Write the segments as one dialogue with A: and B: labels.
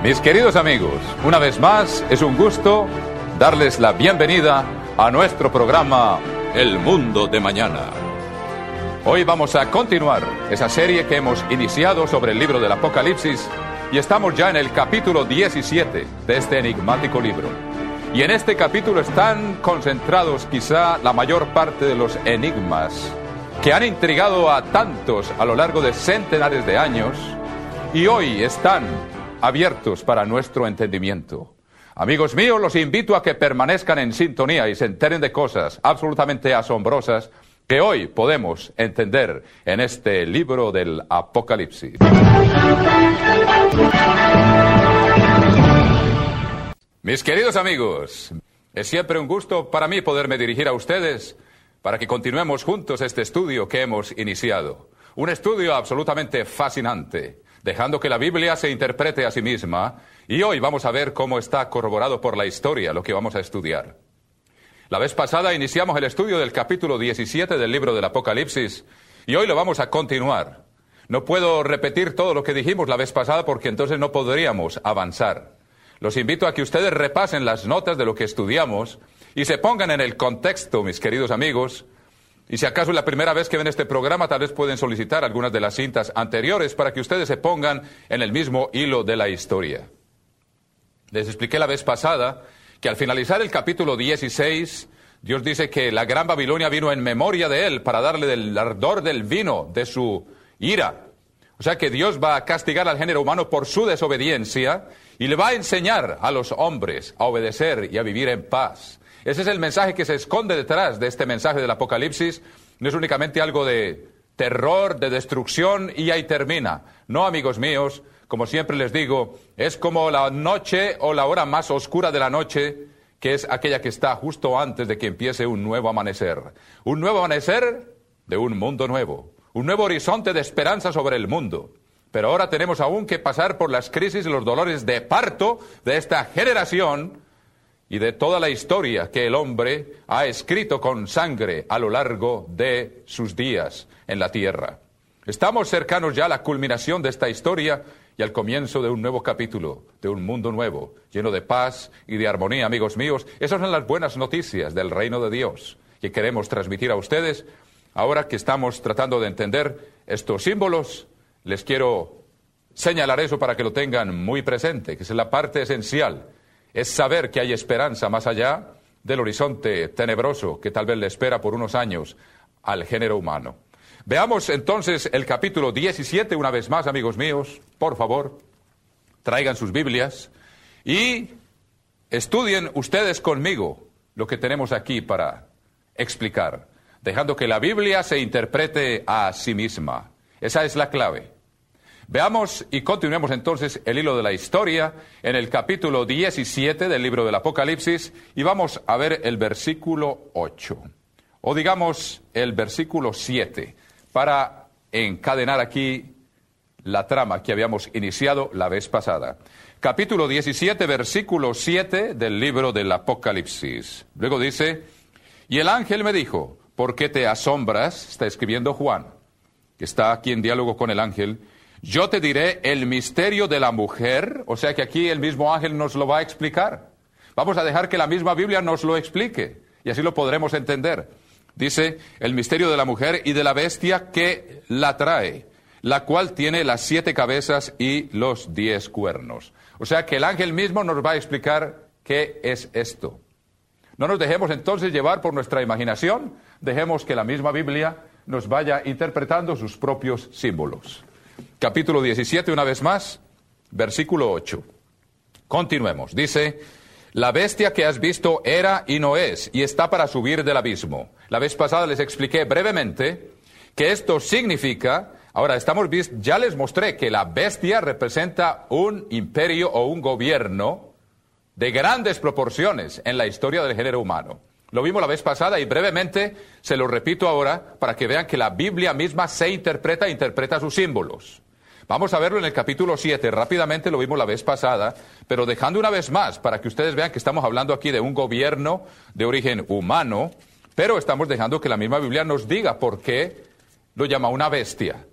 A: Mis queridos amigos, una vez más es un gusto darles la bienvenida a nuestro programa El Mundo de Mañana. Hoy vamos a continuar esa serie que hemos iniciado sobre el libro del Apocalipsis y estamos ya en el capítulo 17 de este enigmático libro. Y en este capítulo están concentrados quizá la mayor parte de los enigmas que han intrigado a tantos a lo largo de centenares de años y hoy están abiertos para nuestro entendimiento. Amigos míos, los invito a que permanezcan en sintonía y se enteren de cosas absolutamente asombrosas que hoy podemos entender en este libro del Apocalipsis. Mis queridos amigos, es siempre un gusto para mí poderme dirigir a ustedes para que continuemos juntos este estudio que hemos iniciado. Un estudio absolutamente fascinante, dejando que la Biblia se interprete a sí misma, y hoy vamos a ver cómo está corroborado por la historia lo que vamos a estudiar. La vez pasada iniciamos el estudio del capítulo 17 del libro del Apocalipsis, y hoy lo vamos a continuar. No puedo repetir todo lo que dijimos la vez pasada porque entonces no podríamos avanzar. Los invito a que ustedes repasen las notas de lo que estudiamos y se pongan en el contexto, mis queridos amigos. Y si acaso es la primera vez que ven este programa, tal vez pueden solicitar algunas de las cintas anteriores para que ustedes se pongan en el mismo hilo de la historia. Les expliqué la vez pasada que al finalizar el capítulo 16, Dios dice que la gran Babilonia vino en memoria de él para darle del ardor del vino de su ira. O sea que Dios va a castigar al género humano por su desobediencia y le va a enseñar a los hombres a obedecer y a vivir en paz. Ese es el mensaje que se esconde detrás de este mensaje del Apocalipsis. No es únicamente algo de terror, de destrucción y ahí termina. No, amigos míos, como siempre les digo, es como la noche o la hora más oscura de la noche, que es aquella que está justo antes de que empiece un nuevo amanecer. Un nuevo amanecer de un mundo nuevo, un nuevo horizonte de esperanza sobre el mundo. Pero ahora tenemos aún que pasar por las crisis y los dolores de parto de esta generación y de toda la historia que el hombre ha escrito con sangre a lo largo de sus días en la tierra. Estamos cercanos ya a la culminación de esta historia y al comienzo de un nuevo capítulo, de un mundo nuevo, lleno de paz y de armonía, amigos míos. Esas son las buenas noticias del reino de Dios que queremos transmitir a ustedes. Ahora que estamos tratando de entender estos símbolos, les quiero señalar eso para que lo tengan muy presente, que es la parte esencial. Es saber que hay esperanza más allá del horizonte tenebroso que tal vez le espera por unos años al género humano. Veamos entonces el capítulo 17 una vez más, amigos míos. Por favor, traigan sus Biblias y estudien ustedes conmigo lo que tenemos aquí para explicar, dejando que la Biblia se interprete a sí misma. Esa es la clave. Veamos y continuemos entonces el hilo de la historia en el capítulo 17 del libro del Apocalipsis y vamos a ver el versículo 8, o digamos el versículo 7, para encadenar aquí la trama que habíamos iniciado la vez pasada. Capítulo 17, versículo 7 del libro del Apocalipsis. Luego dice, y el ángel me dijo, ¿por qué te asombras? Está escribiendo Juan, que está aquí en diálogo con el ángel. Yo te diré el misterio de la mujer, o sea que aquí el mismo ángel nos lo va a explicar. Vamos a dejar que la misma Biblia nos lo explique, y así lo podremos entender. Dice, el misterio de la mujer y de la bestia que la trae, la cual tiene las 7 cabezas y los 10 cuernos. O sea que el ángel mismo nos va a explicar qué es esto. No nos dejemos entonces llevar por nuestra imaginación, dejemos que la misma Biblia nos vaya interpretando sus propios símbolos. Capítulo 17, una vez más, versículo 8. Continuemos. Dice, la bestia que has visto era y no es, y está para subir del abismo. La vez pasada les expliqué brevemente que esto significa, ahora ya les mostré que la bestia representa un imperio o un gobierno de grandes proporciones en la historia del género humano. Lo vimos la vez pasada y brevemente se lo repito ahora para que vean que la Biblia misma se interpreta sus símbolos. Vamos a verlo en el capítulo 7, rápidamente lo vimos la vez pasada, pero dejando una vez más para que ustedes vean que estamos hablando aquí de un gobierno de origen humano, pero estamos dejando que la misma Biblia nos diga por qué lo llama una bestia.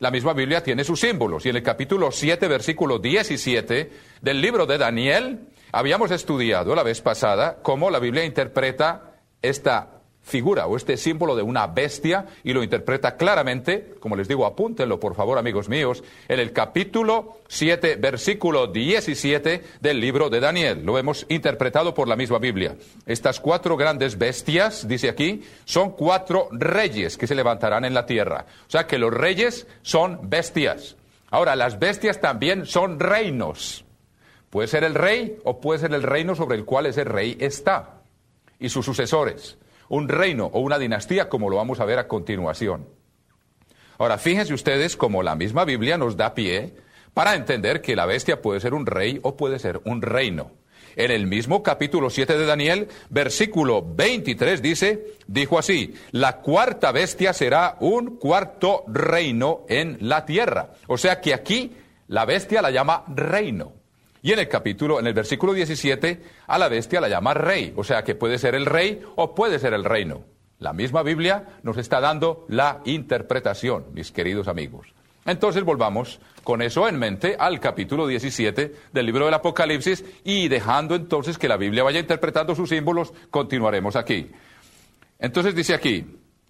A: la misma Biblia tiene sus símbolos. Y en el capítulo 7, versículo 17 del libro de Daniel, habíamos estudiado la vez pasada cómo la Biblia interpreta esta figura o este símbolo de una bestia, y lo interpreta claramente, como les digo, apúntenlo por favor, amigos míos, en el capítulo 7, versículo 17 del libro de Daniel. Lo hemos interpretado por la misma Biblia. Estas 4 grandes bestias, dice aquí, son 4 reyes que se levantarán en la tierra. O sea que los reyes son bestias. Ahora, las bestias también son reinos. Puede ser el rey o puede ser el reino sobre el cual ese rey está y sus sucesores. Un reino o una dinastía, como lo vamos a ver a continuación. Ahora, fíjense ustedes cómo la misma Biblia nos da pie para entender que la bestia puede ser un rey o puede ser un reino. En el mismo capítulo 7 de Daniel, versículo 23 dijo así: la cuarta bestia será un cuarto reino en la tierra. O sea que aquí la bestia la llama reino. Y en el versículo 17, a la bestia la llama rey. O sea que puede ser el rey o puede ser el reino. La misma Biblia nos está dando la interpretación, mis queridos amigos. Entonces volvamos con eso en mente al capítulo 17 del libro del Apocalipsis, y dejando entonces que la Biblia vaya interpretando sus símbolos, continuaremos aquí. Entonces dice aquí: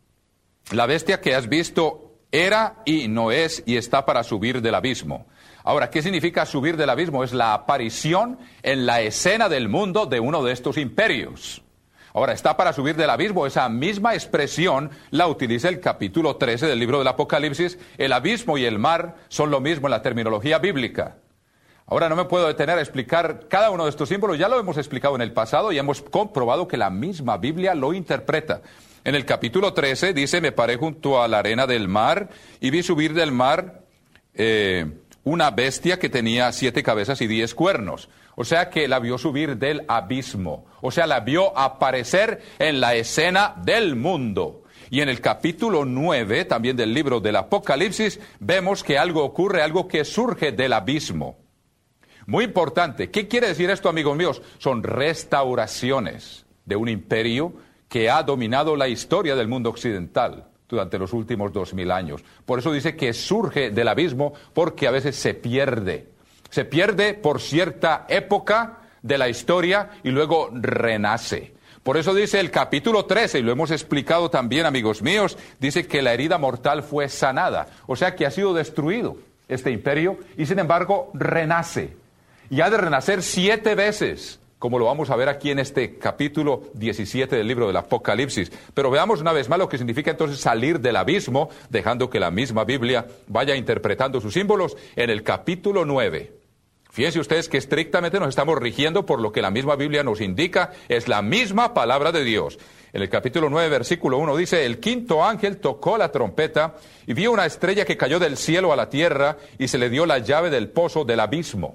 A: la bestia que has visto era y no es y está para subir del abismo. Ahora, ¿qué significa subir del abismo? Es la aparición en la escena del mundo de uno de estos imperios. Ahora, está para subir del abismo. Esa misma expresión la utiliza el capítulo 13 del libro del Apocalipsis. El abismo y el mar son lo mismo en la terminología bíblica. Ahora, no me puedo detener a explicar cada uno de estos símbolos. Ya lo hemos explicado en el pasado y hemos comprobado que la misma Biblia lo interpreta. En el capítulo 13 dice: me paré junto a la arena del mar y vi subir del mar una bestia que tenía 7 cabezas y 10 cuernos. O sea que la vio subir del abismo. O sea, la vio aparecer en la escena del mundo. Y en el capítulo 9, también del libro del Apocalipsis, vemos que algo ocurre, algo que surge del abismo. Muy importante. ¿Qué quiere decir esto, amigos míos? Son restauraciones de un imperio que ha dominado la historia del mundo occidental durante los últimos 2000 años. Por eso dice que surge del abismo, porque a veces se pierde. Se pierde por cierta época de la historia y luego renace. Por eso dice el capítulo 13, y lo hemos explicado también, amigos míos, dice que la herida mortal fue sanada. O sea que ha sido destruido este imperio y sin embargo renace. Y ha de renacer 7 veces. Como lo vamos a ver aquí en este capítulo 17 del libro del Apocalipsis. Pero veamos una vez más lo que significa entonces salir del abismo, dejando que la misma Biblia vaya interpretando sus símbolos en el capítulo 9. Fíjense ustedes que estrictamente nos estamos rigiendo por lo que la misma Biblia nos indica, es la misma palabra de Dios. En el capítulo 9, versículo 1 dice: el quinto ángel tocó la trompeta y vio una estrella que cayó del cielo a la tierra y se le dio la llave del pozo del abismo.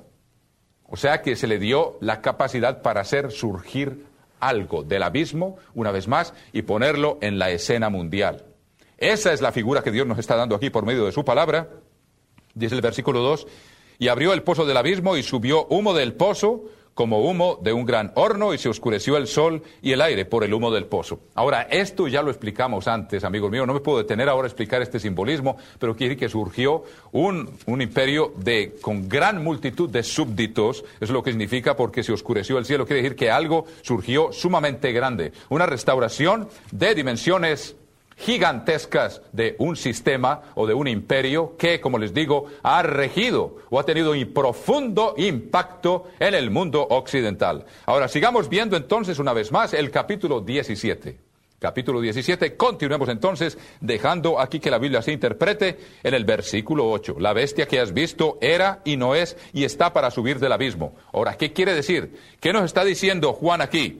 A: O sea que se le dio la capacidad para hacer surgir algo del abismo, una vez más, y ponerlo en la escena mundial. Esa es la figura que Dios nos está dando aquí por medio de su palabra. Dice el versículo 2, y abrió el pozo del abismo y subió humo del pozo, como humo de un gran horno, y se oscureció el sol y el aire por el humo del pozo. Ahora, esto ya lo explicamos antes, amigos míos, no me puedo detener ahora a explicar este simbolismo, pero quiere decir que surgió un imperio con gran multitud de súbditos. Eso es lo que significa porque se oscureció el cielo, quiere decir que algo surgió sumamente grande, una restauración de dimensiones gigantescas de un sistema o de un imperio que, como les digo, ha regido o ha tenido un profundo impacto en el mundo occidental. Ahora, sigamos viendo entonces una vez más el capítulo 17. Capítulo 17, continuemos entonces dejando aquí que la Biblia se interprete en el versículo 8. La bestia que has visto era y no es y está para subir del abismo. Ahora, ¿qué quiere decir? ¿Qué nos está diciendo Juan aquí?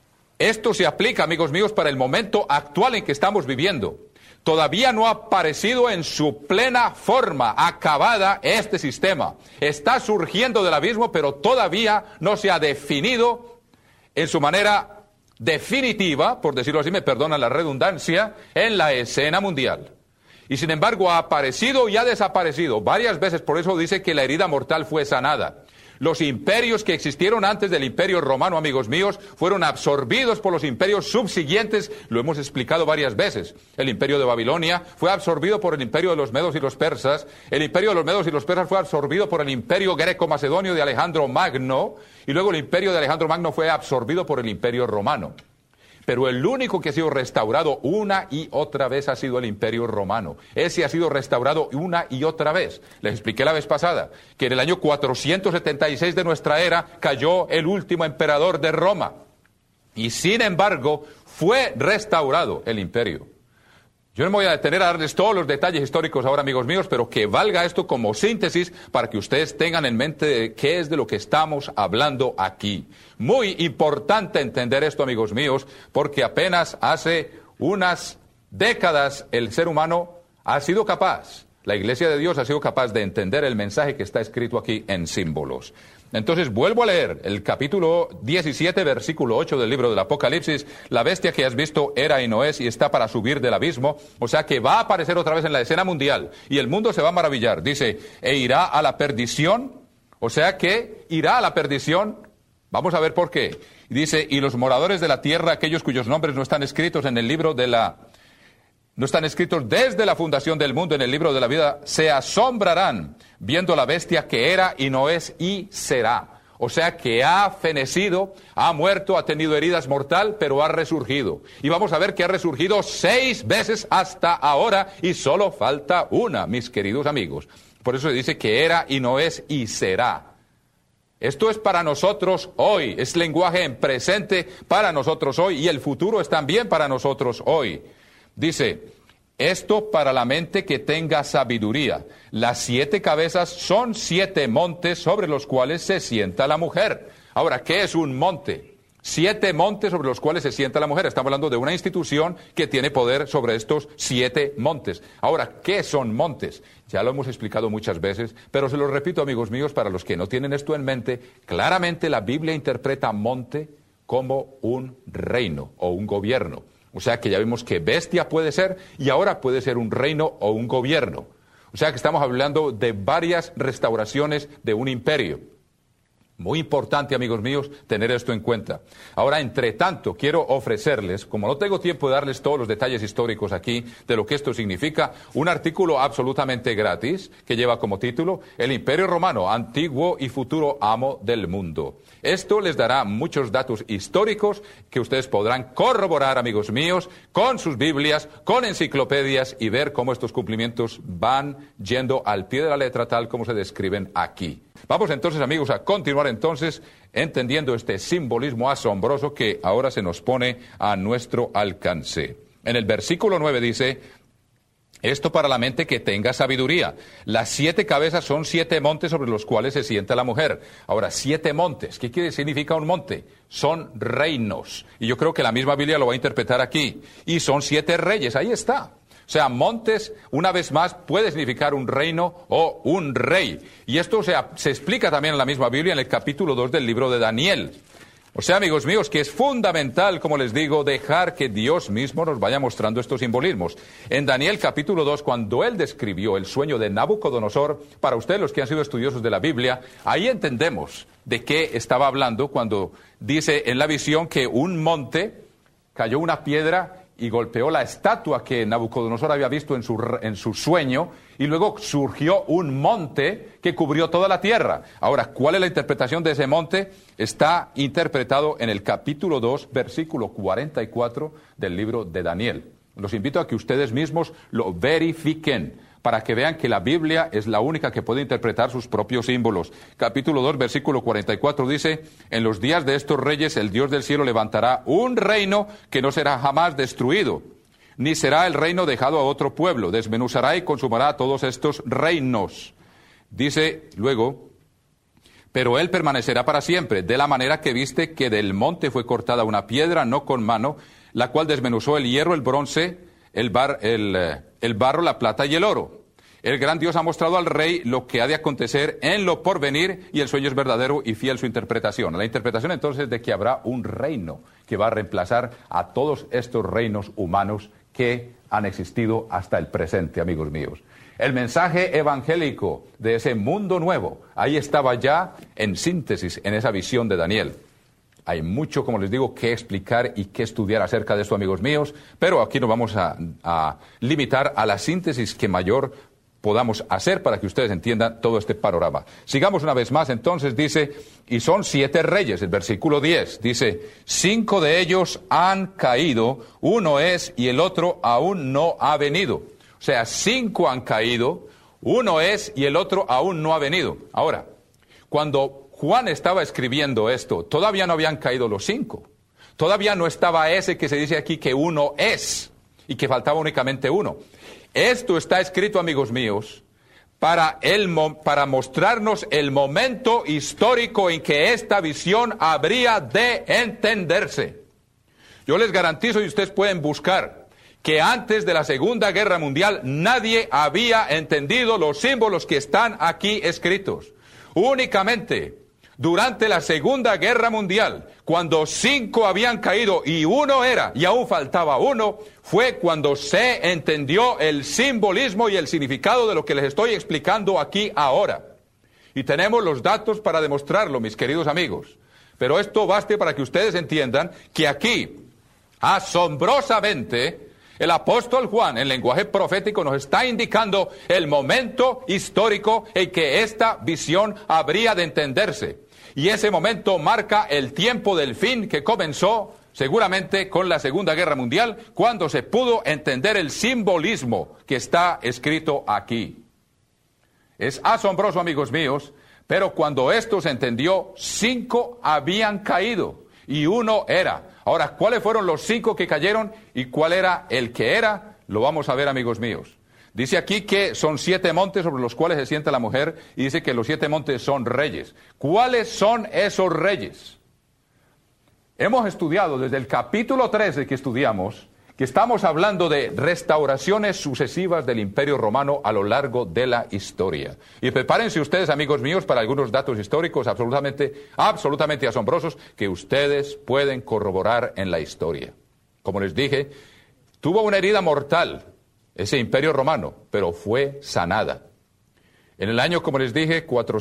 A: Esto se aplica, amigos míos, para el momento actual en que estamos viviendo. Todavía no ha aparecido en su plena forma, acabada, este sistema. Está surgiendo del abismo, pero todavía no se ha definido en su manera definitiva, por decirlo así, me perdonan la redundancia, en la escena mundial. Y sin embargo ha aparecido y ha desaparecido varias veces, por eso dice que la herida mortal fue sanada. Los imperios que existieron antes del Imperio Romano, amigos míos, fueron absorbidos por los imperios subsiguientes. Lo hemos explicado varias veces. El Imperio de Babilonia fue absorbido por el Imperio de los Medos y los Persas. El Imperio de los Medos y los Persas fue absorbido por el Imperio Greco-Macedonio de Alejandro Magno. Y luego el Imperio de Alejandro Magno fue absorbido por el Imperio Romano. Pero el único que ha sido restaurado una y otra vez ha sido el Imperio Romano. Ese ha sido restaurado una y otra vez. Les expliqué la vez pasada que en el año 476 de nuestra era cayó el último emperador de Roma. Y sin embargo, fue restaurado el imperio. Yo no me voy a detener a darles todos los detalles históricos ahora, amigos míos, pero que valga esto como síntesis para que ustedes tengan en mente qué es de lo que estamos hablando aquí. Muy importante entender esto, amigos míos, porque apenas hace unas décadas el ser humano ha sido capaz, la Iglesia de Dios ha sido capaz de entender el mensaje que está escrito aquí en símbolos. Entonces, vuelvo a leer el capítulo 17, versículo 8 del libro del Apocalipsis. La bestia que has visto era y no es, y está para subir del abismo. O sea que va a aparecer otra vez en la escena mundial, y el mundo se va a maravillar. Dice, e irá a la perdición. O sea que irá a la perdición. Vamos a ver por qué. Dice, y los moradores de la tierra, aquellos cuyos nombres no están escritos en el libro de la... no están escritos desde la fundación del mundo en el libro de la vida, se asombrarán viendo la bestia que era y no es y será. O sea que ha fenecido, ha muerto, ha tenido heridas mortal, pero ha resurgido. Y vamos a ver que ha resurgido 6 veces hasta ahora y solo falta una, mis queridos amigos. Por eso se dice que era y no es y será. Esto es para nosotros hoy, es lenguaje en presente para nosotros hoy y el futuro es también para nosotros hoy. Dice, esto para la mente que tenga sabiduría. Las 7 cabezas son 7 montes sobre los cuales se sienta la mujer. Ahora, ¿qué es un monte? 7 montes sobre los cuales se sienta la mujer. Estamos hablando de una institución que tiene poder sobre estos 7 montes. Ahora, ¿qué son montes? Ya lo hemos explicado muchas veces, pero se lo repito, amigos míos, para los que no tienen esto en mente, claramente la Biblia interpreta monte como un reino o un gobierno. O sea que ya vimos que bestia puede ser y ahora puede ser un reino o un gobierno. O sea que estamos hablando de varias restauraciones de un imperio. Muy importante, amigos míos, tener esto en cuenta. Ahora, entre tanto, quiero ofrecerles, como no tengo tiempo de darles todos los detalles históricos aquí de lo que esto significa, un artículo absolutamente gratis que lleva como título El Imperio Romano, antiguo y futuro amo del mundo. Esto les dará muchos datos históricos que ustedes podrán corroborar, amigos míos, con sus Biblias, con enciclopedias y ver cómo estos cumplimientos van yendo al pie de la letra tal como se describen aquí. Vamos entonces, amigos, a continuar entonces entendiendo este simbolismo asombroso que ahora se nos pone a nuestro alcance. En el versículo 9 dice, esto para la mente que tenga sabiduría. Las 7 cabezas son 7 montes sobre los cuales se sienta la mujer. Ahora, 7 montes. ¿Qué significa un monte? Son reinos. Y yo creo que la misma Biblia lo va a interpretar aquí. Y son 7 reyes. Ahí está. O sea, montes, una vez más, puede significar un reino o un rey. Y esto se explica también en la misma Biblia, en el capítulo 2 del libro de Daniel. O sea, amigos míos, que es fundamental, como les digo, dejar que Dios mismo nos vaya mostrando estos simbolismos. En Daniel capítulo 2, cuando él describió el sueño de Nabucodonosor, para ustedes los que han sido estudiosos de la Biblia, ahí entendemos de qué estaba hablando cuando dice en la visión que un monte cayó una piedra y golpeó la estatua que Nabucodonosor había visto en su sueño, y luego surgió un monte que cubrió toda la tierra. Ahora, ¿cuál es la interpretación de ese monte? Está interpretado en el capítulo 2, versículo 44 del libro de Daniel. Los invito a que ustedes mismos lo verifiquen, para que vean que la Biblia es la única que puede interpretar sus propios símbolos. Capítulo 2, versículo 44 dice, en los días de estos reyes el Dios del cielo levantará un reino que no será jamás destruido, ni será el reino dejado a otro pueblo. Desmenuzará y consumará todos estos reinos. Dice luego, pero él permanecerá para siempre, de la manera que viste que del monte fue cortada una piedra, no con mano, la cual desmenuzó el hierro, el bronce, el barro, la plata y el oro. El gran Dios ha mostrado al rey lo que ha de acontecer en lo porvenir, y el sueño es verdadero y fiel su interpretación. La interpretación entonces de que habrá un reino que va a reemplazar a todos estos reinos humanos que han existido hasta el presente, amigos míos. El mensaje evangélico de ese mundo nuevo, ahí estaba ya en síntesis en esa visión de Daniel. Hay mucho, como les digo, que explicar y que estudiar acerca de esto, amigos míos, pero aquí nos vamos a limitar a la síntesis que mayor podamos hacer para que ustedes entiendan todo este panorama. Sigamos una vez más, entonces dice, y son 7 reyes, el versículo 10, dice, 5 de ellos han caído, uno es y el otro aún no ha venido. O sea, 5 han caído, uno es y el otro aún no ha venido. Ahora, cuando Juan estaba escribiendo esto, todavía no habían caído los 5. Todavía no estaba ese que se dice aquí que uno es y que faltaba únicamente uno. Esto está escrito, amigos míos, para mostrarnos el momento histórico en que esta visión habría de entenderse. Yo les garantizo, y ustedes pueden buscar, que antes de la Segunda Guerra Mundial nadie había entendido los símbolos que están aquí escritos. Únicamente durante la Segunda Guerra Mundial, cuando 5 habían caído y uno era, y aún faltaba uno, fue cuando se entendió el simbolismo y el significado de lo que les estoy explicando aquí ahora. Y tenemos los datos para demostrarlo, mis queridos amigos. Pero esto baste para que ustedes entiendan que aquí, asombrosamente, el apóstol Juan, en lenguaje profético, nos está indicando el momento histórico en que esta visión habría de entenderse. Y ese momento marca el tiempo del fin que comenzó seguramente con la Segunda Guerra Mundial, cuando se pudo entender el simbolismo que está escrito aquí. Es asombroso, amigos míos, pero cuando esto se entendió, 5 habían caído y uno era. Ahora, ¿cuáles fueron los 5 que cayeron y cuál era el que era? Lo vamos a ver, amigos míos. Dice aquí que son 7 montes sobre los cuales se sienta la mujer y dice que los 7 montes son reyes. ¿Cuáles son esos reyes? Hemos estudiado desde el capítulo 13 que estudiamos, que estamos hablando de restauraciones sucesivas del Imperio Romano a lo largo de la historia. Y prepárense ustedes, amigos míos, para algunos datos históricos absolutamente asombrosos que ustedes pueden corroborar en la historia. Como les dije, tuvo una herida mortal ese Imperio Romano, pero fue sanada. En el año, como les dije,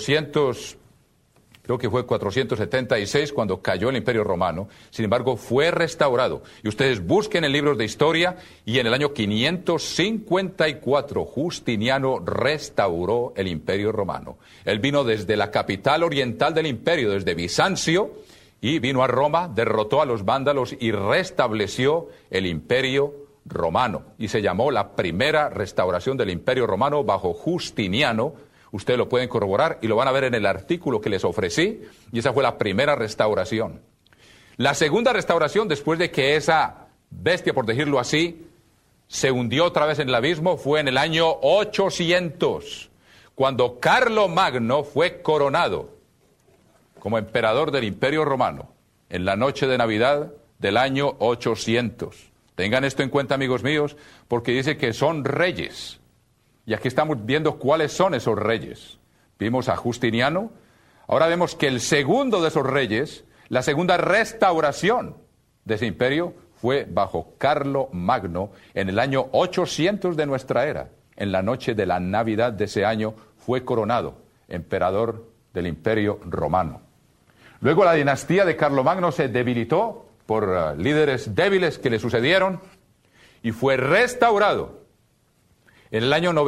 A: creo que fue 476 cuando cayó el Imperio Romano. Sin embargo, fue restaurado. Y ustedes busquen en libros de historia y en el año 554 Justiniano restauró el Imperio Romano. Él vino desde la capital oriental del imperio, desde Bizancio, y vino a Roma, derrotó a los vándalos y restableció el Imperio Romano. Y se llamó la primera restauración del Imperio Romano bajo Justiniano. Ustedes lo pueden corroborar y lo van a ver en el artículo que les ofrecí, y esa fue la primera restauración. La segunda restauración, después de que esa bestia, por decirlo así, se hundió otra vez en el abismo, fue en el año 800, cuando Carlomagno fue coronado como emperador del Imperio Romano, en la noche de Navidad del año 800. Tengan esto en cuenta, amigos míos, porque dice que son reyes. Y aquí estamos viendo cuáles son esos reyes. Vimos a Justiniano. Ahora vemos que el segundo de esos reyes, la segunda restauración de ese imperio, fue bajo Carlomagno en el año 800 de nuestra era. En la noche de la Navidad de ese año fue coronado emperador del Imperio Romano. Luego la dinastía de Carlomagno se debilitó por líderes débiles que le sucedieron y fue restaurado en el año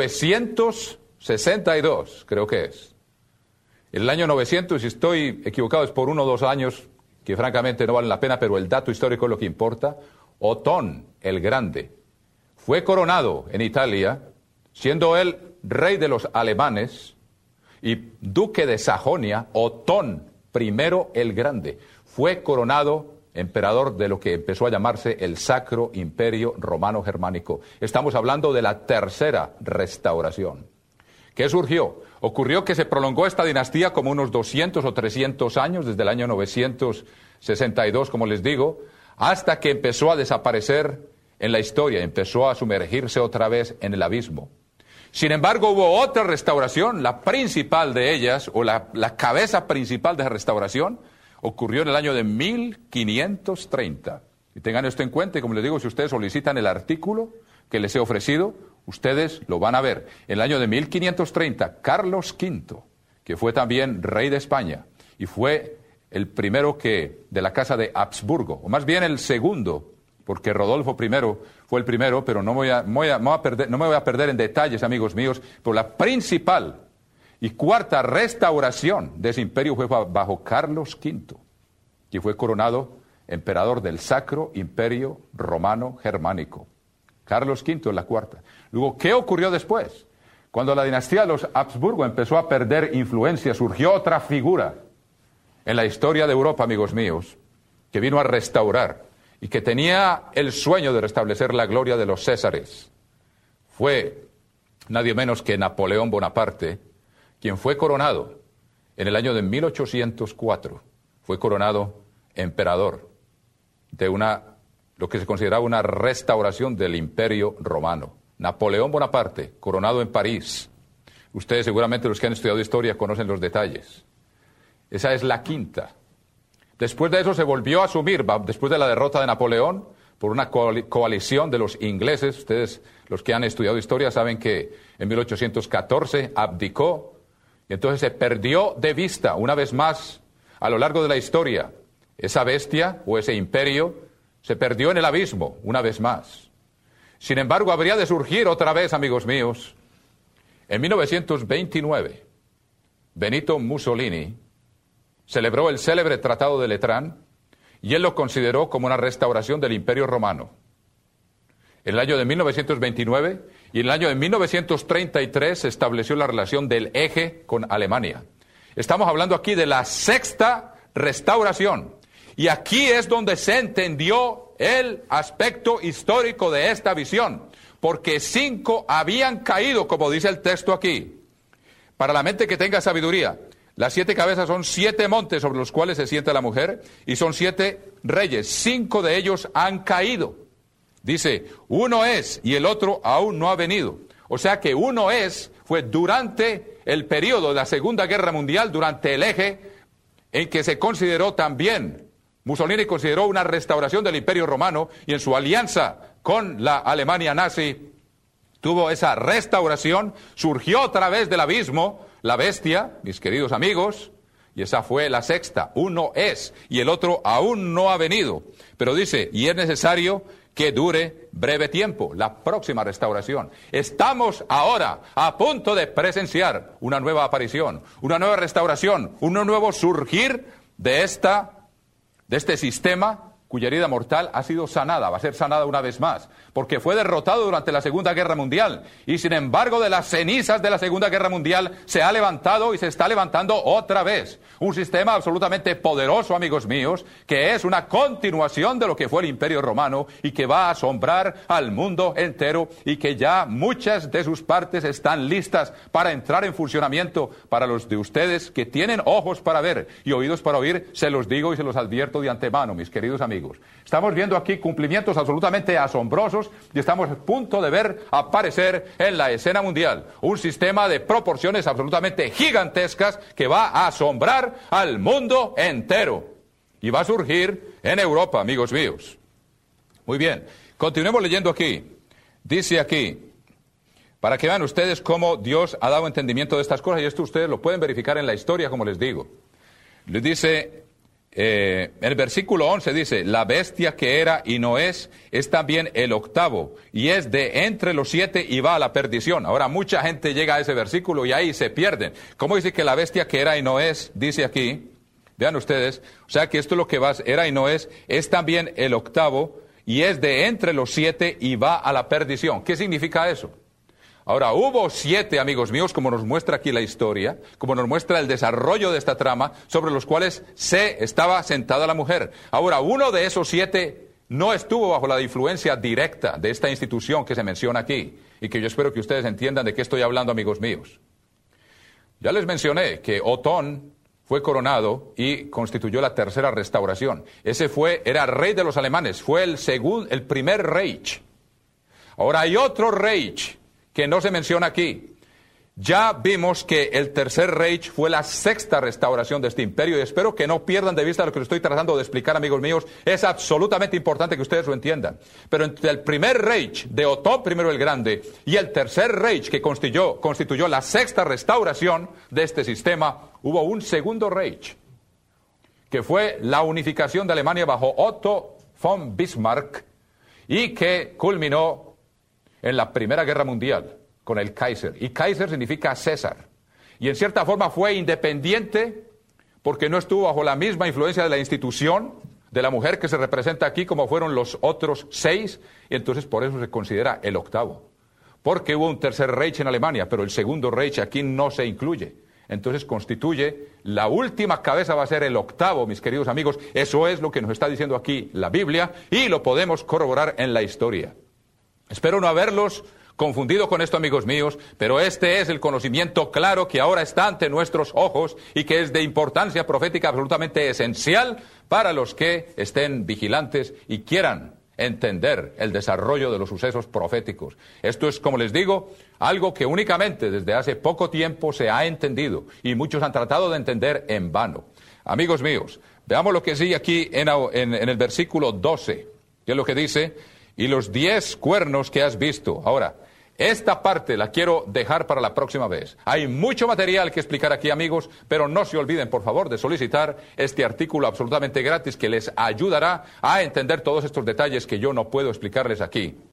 A: 962, creo que es. En el año 900, si estoy equivocado, es por 1 o 2 años, que francamente no valen la pena, pero el dato histórico es lo que importa. Otón el Grande fue coronado en Italia, siendo él rey de los alemanes y duque de Sajonia. Otón I el Grande fue coronado emperador de lo que empezó a llamarse el Sacro Imperio Romano Germánico. Estamos hablando de la tercera restauración. ¿Qué surgió? Ocurrió que se prolongó esta dinastía como unos 200 o 300 años, desde el año 962, como les digo, hasta que empezó a desaparecer en la historia, empezó a sumergirse otra vez en el abismo. Sin embargo, hubo otra restauración, la principal de ellas, o la cabeza principal de la restauración, ocurrió en el año de 1530. Y tengan esto en cuenta, y como les digo, si ustedes solicitan el artículo que les he ofrecido, Ustedes lo van a ver. En el año de 1530, Carlos V, que fue también rey de España, y fue el primero de la casa de Habsburgo, o más bien el segundo, porque Rodolfo I fue el primero, pero no me voy a perder en detalles, amigos míos, pero la principal y cuarta restauración de ese imperio fue bajo Carlos V, que fue coronado emperador del Sacro Imperio Romano Germánico. Carlos V es la cuarta. Luego, ¿qué ocurrió después? Cuando la dinastía de los Habsburgo empezó a perder influencia, surgió otra figura en la historia de Europa, amigos míos, que vino a restaurar y que tenía el sueño de restablecer la gloria de los Césares. Fue nadie menos que Napoleón Bonaparte, quien fue coronado en el año de 1804. Fue coronado emperador de lo que se consideraba una restauración del Imperio Romano. Napoleón Bonaparte, coronado en París. Ustedes seguramente, los que han estudiado historia, conocen los detalles. Esa es la quinta. Después de eso se volvió a asumir, después de la derrota de Napoleón, por una coalición de los ingleses. Ustedes, los que han estudiado historia, saben que en 1814 abdicó, y entonces se perdió de vista, una vez más, a lo largo de la historia. Esa bestia, o ese imperio, se perdió en el abismo, una vez más. Sin embargo, habría de surgir otra vez, amigos míos, en 1929, Benito Mussolini celebró el célebre Tratado de Letrán, y él lo consideró como una restauración del Imperio Romano. En el año de 1929 y en el año de 1933 se estableció la relación del eje con Alemania. Estamos hablando aquí de la sexta restauración. Y aquí es donde se entendió el aspecto histórico de esta visión. Porque 5 habían caído, como dice el texto aquí. Para la mente que tenga sabiduría, las 7 cabezas son 7 montes sobre los cuales se sienta la mujer, y son 7 reyes. 5 de ellos han caído. Dice, uno es y el otro aún no ha venido. O sea que uno fue durante el periodo de la Segunda Guerra Mundial, durante el eje en que se consideró también, Mussolini consideró una restauración del Imperio Romano, y en su alianza con la Alemania nazi tuvo esa restauración, surgió otra vez del abismo la bestia, mis queridos amigos, y esa fue la sexta. Uno es y el otro aún no ha venido. Pero dice, y es necesario que dure breve tiempo, la próxima restauración. Estamos ahora a punto de presenciar una nueva aparición, una nueva restauración, un nuevo surgir de este sistema cuya herida mortal ha sido sanada, va a ser sanada una vez más, porque fue derrotado durante la Segunda Guerra Mundial, y sin embargo de las cenizas de la Segunda Guerra Mundial se ha levantado y se está levantando otra vez. Un sistema absolutamente poderoso, amigos míos, que es una continuación de lo que fue el Imperio Romano y que va a asombrar al mundo entero, y que ya muchas de sus partes están listas para entrar en funcionamiento. Para los de ustedes que tienen ojos para ver y oídos para oír, se los digo y se los advierto de antemano, mis queridos amigos. Estamos viendo aquí cumplimientos absolutamente asombrosos, y estamos a punto de ver aparecer en la escena mundial un sistema de proporciones absolutamente gigantescas que va a asombrar al mundo entero, y va a surgir en Europa, amigos míos. Muy bien, continuemos leyendo aquí. Dice aquí, para que vean ustedes cómo Dios ha dado entendimiento de estas cosas, y esto ustedes lo pueden verificar en la historia, como les digo. Les dice, en el versículo 11 dice, la bestia que era y no es también el octavo, y es de entre los 7 y va a la perdición. Ahora mucha gente llega a ese versículo y ahí se pierden. ¿Cómo dice que la bestia que era y no es? Dice aquí, vean ustedes, o sea que esto es lo que va, era y no es también el octavo, y es de entre los 7 y va a la perdición. ¿Qué significa eso? Ahora, hubo 7, amigos míos, como nos muestra aquí la historia, como nos muestra el desarrollo de esta trama, sobre los cuales se estaba sentada la mujer. Ahora, uno de esos 7 no estuvo bajo la influencia directa de esta institución que se menciona aquí, y que yo espero que ustedes entiendan de qué estoy hablando, amigos míos. Ya les mencioné que Otón fue coronado y constituyó la tercera restauración. Era rey de los alemanes, fue el primer Reich. Ahora hay otro Reich que no se menciona aquí. Ya vimos que el Tercer Reich fue la sexta restauración de este imperio y espero que no pierdan de vista lo que les estoy tratando de explicar, amigos míos. Es absolutamente importante que ustedes lo entiendan. Pero entre el primer Reich de Otón I el Grande y el Tercer Reich que constituyó la sexta restauración de este sistema, hubo un segundo Reich, que fue la unificación de Alemania bajo Otto von Bismarck y que culminó en la Primera Guerra Mundial con el Kaiser. Y Kaiser significa César. Y en cierta forma fue independiente porque no estuvo bajo la misma influencia de la institución de la mujer que se representa aquí como fueron los otros 6. Y entonces por eso se considera el octavo. Porque hubo un Tercer Reich en Alemania, pero el Segundo Reich aquí no se incluye. Entonces constituye, la última cabeza va a ser el octavo, mis queridos amigos. Eso es lo que nos está diciendo aquí la Biblia y lo podemos corroborar en la historia. Espero no haberlos confundido con esto, amigos míos, pero este es el conocimiento claro que ahora está ante nuestros ojos y que es de importancia profética absolutamente esencial para los que estén vigilantes y quieran entender el desarrollo de los sucesos proféticos. Esto es, como les digo, algo que únicamente desde hace poco tiempo se ha entendido y muchos han tratado de entender en vano. Amigos míos, veamos lo que sigue aquí en el versículo 12, que es lo que dice: y los 10 cuernos que has visto. Ahora, esta parte la quiero dejar para la próxima vez. Hay mucho material que explicar aquí, amigos, pero no se olviden, por favor, de solicitar este artículo absolutamente gratis que les ayudará a entender todos estos detalles que yo no puedo explicarles aquí.